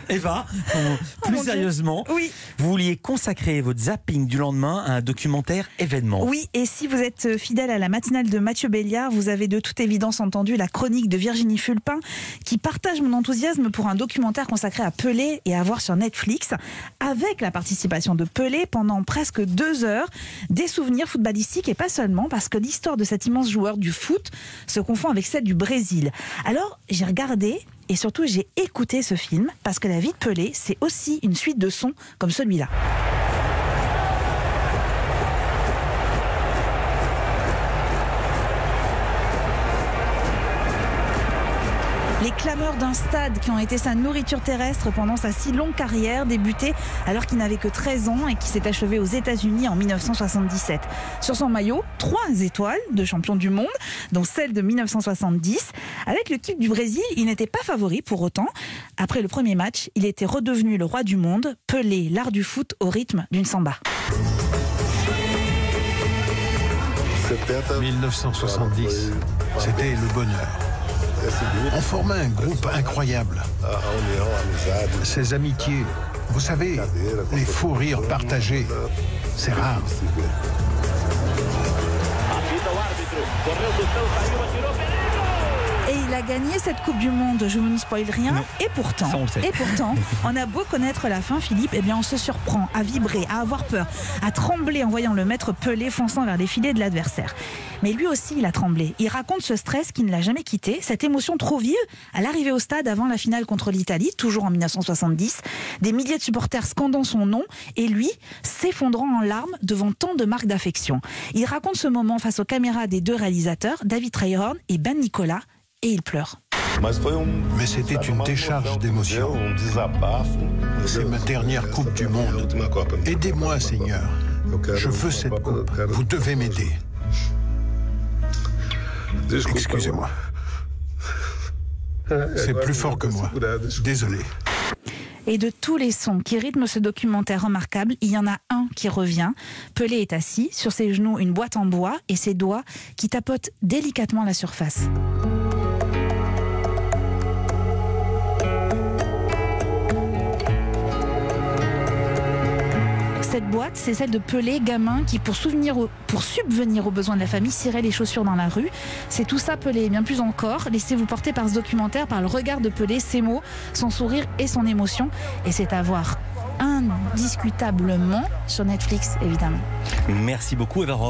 Eva, plus sérieusement, oui. Vous vouliez consacrer votre zapping du lendemain à un documentaire événement. Oui, et si vous êtes fidèle à la matinale de Mathieu Béliard, vous avez de toute évidence entendu la chronique de Virginie Fulpin qui partage mon enthousiasme pour un documentaire consacré à Pelé et à voir sur Netflix, avec la participation de Pelé pendant presque 2 heures, des souvenirs footballistiques et pas seulement, parce que l'histoire de cet immense joueur du foot se confond avec celle du Brésil. Alors, j'ai regardé et surtout j'ai écouté ce film parce que la vie de Pelé, c'est aussi une suite de sons comme celui-là. Les clameurs d'un stade qui ont été sa nourriture terrestre pendant sa si longue carrière, débutée alors qu'il n'avait que 13 ans et qui s'est achevée aux États-Unis en 1977. Sur son maillot, 3 étoiles de champion du monde, dont celle de 1970. Avec l'équipe du Brésil, il n'était pas favori pour autant. Après le premier match, il était redevenu le roi du monde, Pelé, l'art du foot au rythme d'une samba. 1970, c'était le bonheur. On formait un groupe incroyable. Ces amitiés, vous savez, les fous rires partagés, c'est rare. Et il a gagné cette Coupe du Monde, je ne spoil rien. Non. Et pourtant, on a beau connaître la fin, Philippe, eh bien on se surprend à vibrer, à avoir peur, à trembler en voyant le maître Pelé fonçant vers les filets de l'adversaire. Mais lui aussi, il a tremblé. Il raconte ce stress qui ne l'a jamais quitté, cette émotion trop vive à l'arrivée au stade avant la finale contre l'Italie, toujours en 1970. Des milliers de supporters scandant son nom et lui s'effondrant en larmes devant tant de marques d'affection. Il raconte ce moment face aux caméras des 2 réalisateurs, David Treihorn et Ben Nicolas, et il pleure. Mais c'était une décharge d'émotions. C'est ma dernière Coupe du Monde. Aidez-moi, Seigneur. Je veux cette coupe. Vous devez m'aider. Excusez-moi. C'est plus fort que moi. Désolé. Et de tous les sons qui rythment ce documentaire remarquable, il y en a un qui revient. Pelé est assis, sur ses genoux une boîte en bois et ses doigts qui tapotent délicatement la surface. Cette boîte, c'est celle de Pelé, gamin, qui pour subvenir aux besoins de la famille, cirait les chaussures dans la rue. C'est tout ça Pelé, et bien plus encore. Laissez-vous porter par ce documentaire, par le regard de Pelé, ses mots, son sourire et son émotion. Et c'est à voir indiscutablement sur Netflix, évidemment. Merci beaucoup, Eva.